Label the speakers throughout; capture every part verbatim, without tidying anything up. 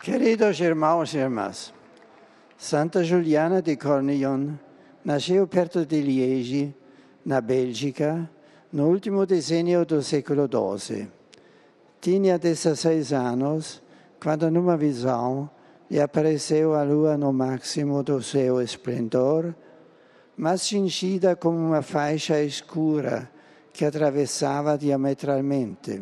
Speaker 1: Queridos irmãos e irmãs, Santa Juliana de Cornillon nasceu perto de Liege, na Bélgica, no último decênio do século doze. Tinha dezesseis anos quando, numa visão, lhe apareceu a lua no máximo do seu esplendor, mas cingida com uma faixa escura que atravessava diametralmente.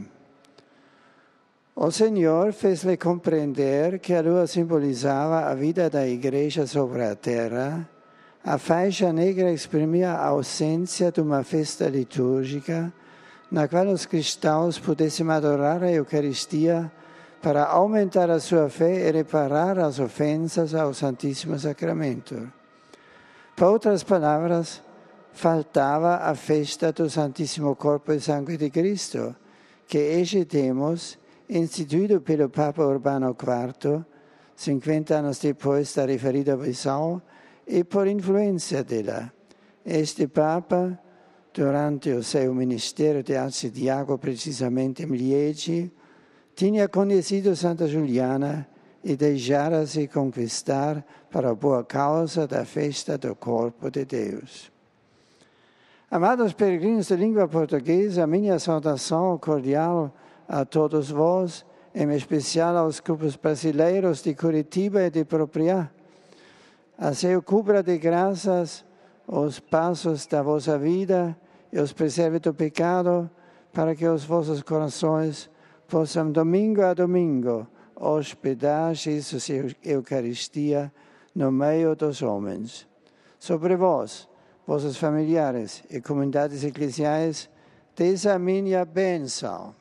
Speaker 1: O Senhor fez-lhe compreender que a lua simbolizava a vida da Igreja sobre a terra. A faixa negra exprimia a ausência de uma festa litúrgica na qual os cristãos pudessem adorar a Eucaristia para aumentar a sua fé e reparar as ofensas ao Santíssimo Sacramento. Por outras palavras, faltava a festa do Santíssimo Corpo e Sangue de Cristo, que hoje temos, instituído pelo Papa Urbano quarto, cinquenta anos depois da referida visão, e por influência dela. Este Papa, durante o seu ministério de arcidiaco, precisamente em Liege, tinha conhecido Santa Juliana e deixara-se conquistar para a boa causa da festa do Corpo de Deus. Amados peregrinos de língua portuguesa, minha saudação cordial a todos vós, em especial aos grupos brasileiros de Curitiba e de Propriá. A seu cubra de graças os passos da vossa vida e os preserve do pecado, para que os vossos corações possam, domingo a domingo, hospedar Jesus e Eucaristia no meio dos homens. Sobre vós, vossos familiares e comunidades eclesiais, desde a minha bênção.